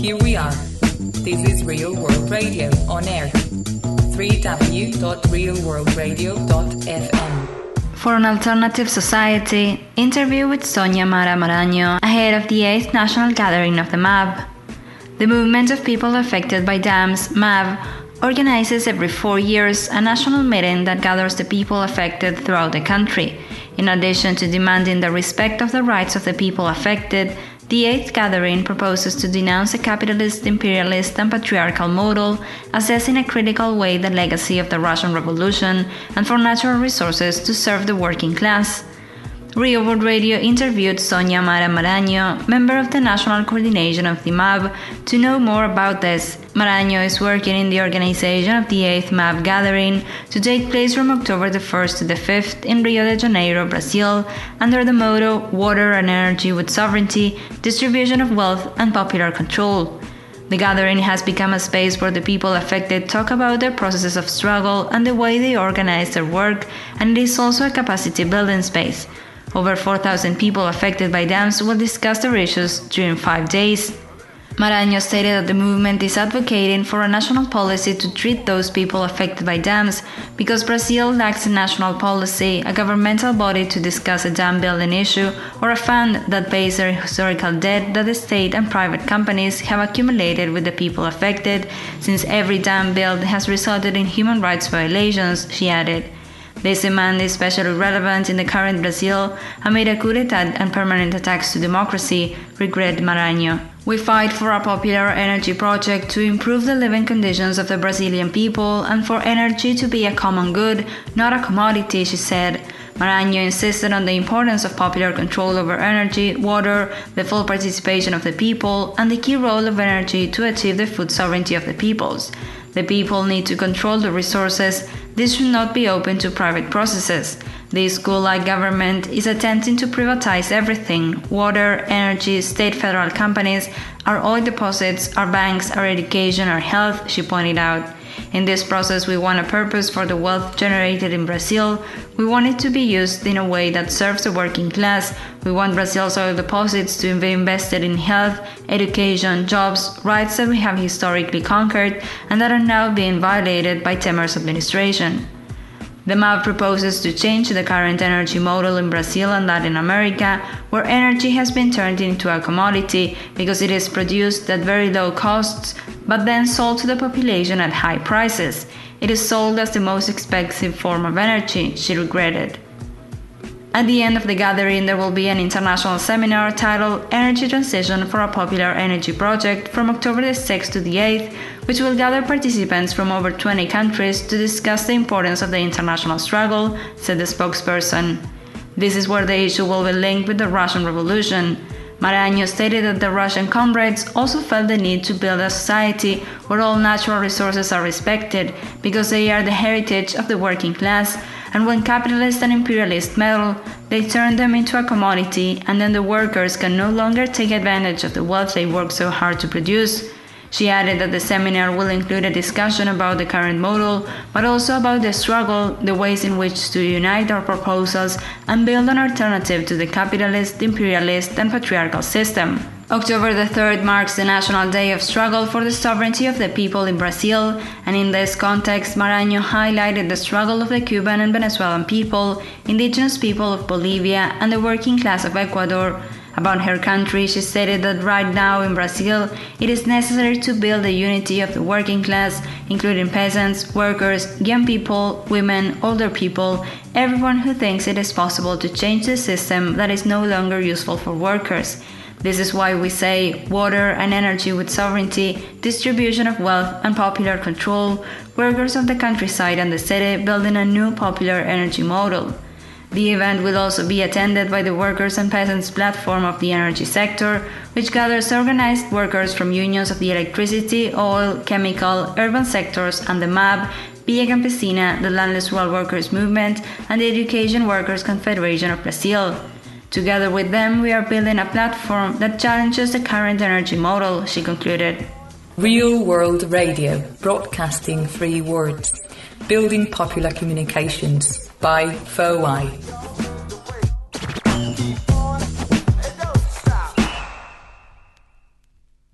here we are. This is Real World Radio on air. www.realworldradio.fm. For an Alternative Society, interview with Sonia Mara Maraño ahead of the 8th National Gathering of the MAB. The Movement of People Affected by Dams, MAB, organizes every 4 years a national meeting that gathers the people affected throughout the country. In addition to demanding the respect of the rights of the people affected, the 8th gathering proposes to denounce a capitalist, imperialist, and patriarchal model, assess in a critical way the legacy of the Russian Revolution, and for natural resources to serve the working class. Real World Radio interviewed Sonia Mara Maraño, member of the National Coordination of the MAB, to know more about this. Maraño is working in the organization of the 8th MAB gathering to take place from October the 1st to the 5th in Rio de Janeiro, Brazil, under the motto Water and Energy with Sovereignty, Distribution of Wealth and Popular Control. The gathering has become a space where the people affected talk about their processes of struggle and the way they organize their work, and it is also a capacity building space. Over 4,000 people affected by dams will discuss their issues during 5 days. Maraño stated that the movement is advocating for a national policy to treat those people affected by dams because Brazil lacks a national policy, a governmental body to discuss a dam building issue, or a fund that pays the historical debt that the state and private companies have accumulated with the people affected, since every dam built has resulted in human rights violations, she added. This demand is especially relevant in the current Brazil amid a coup d'etat and permanent attacks to democracy, regretted Maraño. We fight for a popular energy project to improve the living conditions of the Brazilian people and for energy to be a common good, not a commodity, she said. Maraño insisted on the importance of popular control over energy, water, the full participation of the people, and the key role of energy to achieve the food sovereignty of the peoples. The people need to control the resources. This should not be open to private processes. The school-like government is attempting to privatize everything: water, energy, state federal companies, our oil deposits, our banks, our education, our health, she pointed out. In this process, we want a purpose for the wealth generated in Brazil. We want it to be used in a way that serves the working class. We want Brazil's oil deposits to be invested in health, education, jobs, rights that we have historically conquered and that are now being violated by Temer's administration. The MAB proposes to change the current energy model in Brazil and Latin America, where energy has been turned into a commodity because it is produced at very low costs, but then sold to the population at high prices. It is sold as the most expensive form of energy, she regretted. At the end of the gathering, there will be an international seminar titled Energy Transition for a Popular Energy Project from October the 6th to the 8th, which will gather participants from over 20 countries to discuss the importance of the international struggle, said the spokesperson. This is where the issue will be linked with the Russian Revolution. Maraño stated that the Russian comrades also felt the need to build a society where all natural resources are respected because they are the heritage of the working class, and when capitalists and imperialists meddle, they turn them into a commodity, and then the workers can no longer take advantage of the wealth they work so hard to produce. She added that the seminar will include a discussion about the current model, but also about the struggle, the ways in which to unite our proposals and build an alternative to the capitalist, imperialist, and patriarchal system. October the 3rd marks the National Day of Struggle for the Sovereignty of the People in Brazil, and in this context, Maraño highlighted the struggle of the Cuban and Venezuelan people, indigenous people of Bolivia, and the working class of Ecuador. About her country, she stated that right now in Brazil, it is necessary to build the unity of the working class, including peasants, workers, young people, women, older people, everyone who thinks it is possible to change the system that is no longer useful for workers. This is why we say water and energy with sovereignty, distribution of wealth and popular control, workers of the countryside and the city building a new popular energy model. The event will also be attended by the Workers and Peasants Platform of the Energy Sector, which gathers organized workers from unions of the electricity, oil, chemical, urban sectors, and the MAB, Via Campesina, the Landless Rural Workers Movement, and the Education Workers Confederation of Brazil. Together with them, we are building a platform that challenges the current energy model, she concluded. Real World Radio, broadcasting free words, building popular communications by FOI.